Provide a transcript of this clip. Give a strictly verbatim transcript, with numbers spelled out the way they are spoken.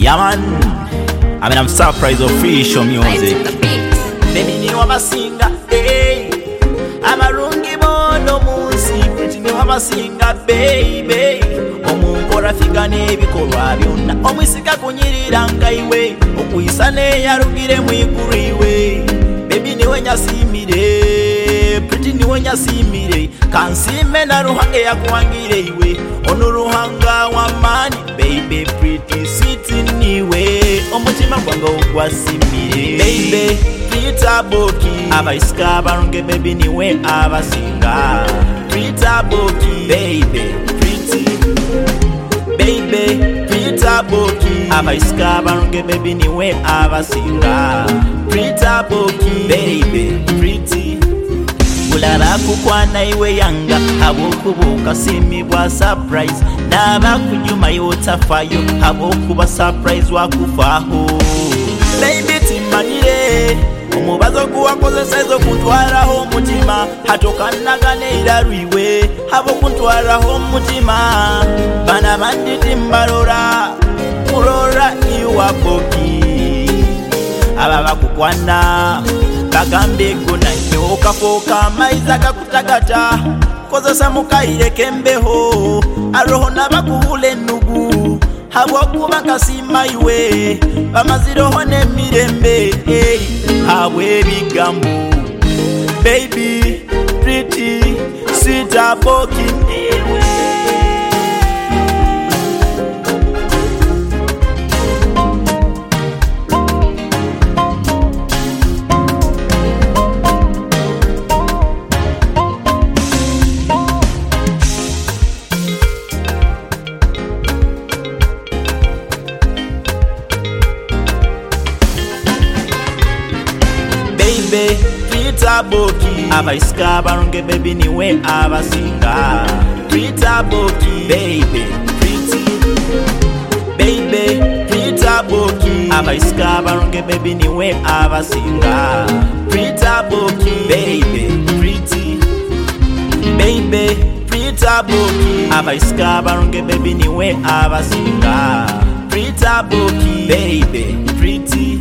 Yeah man, I mean I'm surprised official music. Baby ni wabasinga, hey. Amarungi bono munsi, pretty ni wabasinga, baby. Omunkora figa nebikorwa byonna, omwisika kunyirira ngaiwe, okuyisane yarugire mwiguriwe. Baby ni wenyasimire, pretty ni wenyasimire, kansime na ruhange yakuwangire iwe, ono ruhanga wamani, baby pretty sweet niwe, omutima gwange ogwasimire. Baby Prita Boki, abaisika barunge baby niwe abasinga. Prita Boki, baby pretty, baby Prita Boki, abaisika barunge baby niwe abasinga. Prita Boki, baby pretty, ulala kukwana iwe yanga, abokubuka simibwa surprise, nabakujuma yotafayo, abokuba surprise wakufaho. Baby timanire, omubazo guwakozesa ezo kuntwaraho omutima, hatokanagane irarwiwe, abokuntwaraho omutima. Bana banditi mbalora, mulora iwa Boki, aba bakukwana bagambe gona nyoka foka maiza kakutagata, kozesa mukaire kembeho, aroho nabakuhule nugu, habwakuba kasima iwe, bamaziroho nemirembe, hey, habwe bigambo. Baby pretty sweet Boki niwe. Baby Prita Boki, abaisika barunge baby niwe abasinga. Prita Boki, baby pretty, baby Prita Boki, abaisika barunge baby niwe abasinga. Prita Boki, baby pretty, baby Prita Boki, abaisika barunge baby niwe abasinga. Prita Boki, baby pretty.